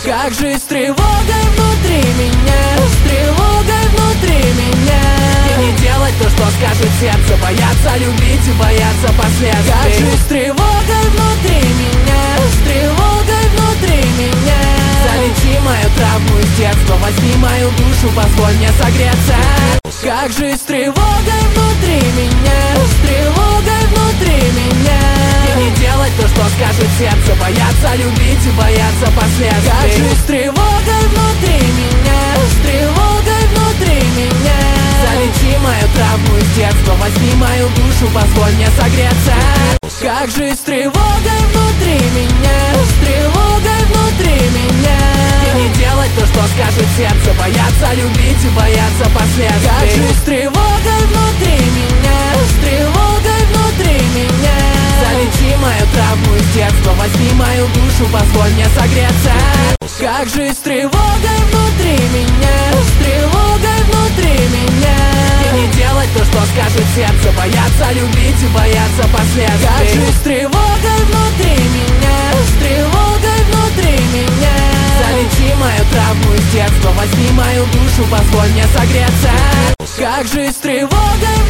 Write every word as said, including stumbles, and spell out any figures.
Как же с тревогой внутри меня, с тревогой внутри меня. И не делать то, что скажет сердце, бояться любить и бояться последствий. Как же с тревогой внутри меня, с тревогой внутри меня. Залечи мою травму из детства, возьми мою душу, позволь мне согреться. Как же с тревогой внутри меня, с тревогой внутри меня. И не делать то, что скажет сердце, бояться любить и бояться последствий. Как же с тревогой внутри меня, с тревогой внутри меня. Залечи мою травму из детства, возьми мою душу, позволь мне согреться. Как же с тревогой внутри меня, с тревогой внутри меня. И не делать то, что скажет сердце, бояться любить и бояться последствий. Как же с тревогой внутри меня, с тревогой внутри меня. Залечи мою травму из детства, возьми мою душу, позволь мне согреться. Как же с тревогой внутри меня, с тревогой внутри меня. И не делать то, что скажет сердце, бояться любить и бояться последствий. Как же с тревогой внутри меня, с тревогой внутри меня. Залечи мою травму из детства, возьми мою душу, позволь мне согреться. Как же с тревогой